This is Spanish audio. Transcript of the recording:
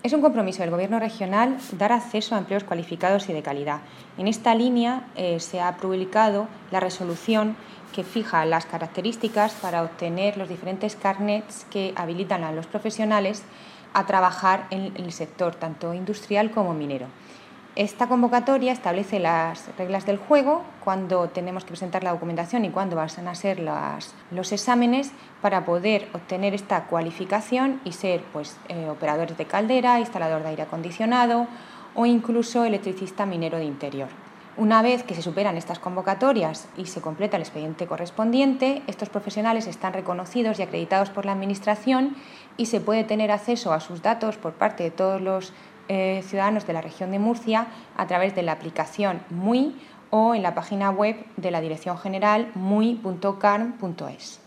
Es un compromiso del Gobierno regional dar acceso a empleos cualificados y de calidad. En esta línea se ha publicado la resolución que fija las características para obtener los diferentes carnets que habilitan a los profesionales a trabajar en el sector tanto industrial como minero. Esta convocatoria establece las reglas del juego, cuándo tenemos que presentar la documentación y cuándo van a ser los exámenes para poder obtener esta cualificación y ser operadores de caldera, instalador de aire acondicionado o incluso electricista minero de interior. Una vez que se superan estas convocatorias y se completa el expediente correspondiente, estos profesionales están reconocidos y acreditados por la Administración y se puede tener acceso a sus datos por parte de todos los ciudadanos de la región de Murcia a través de la aplicación MUI o en la página web de la Dirección General mui.carm.es.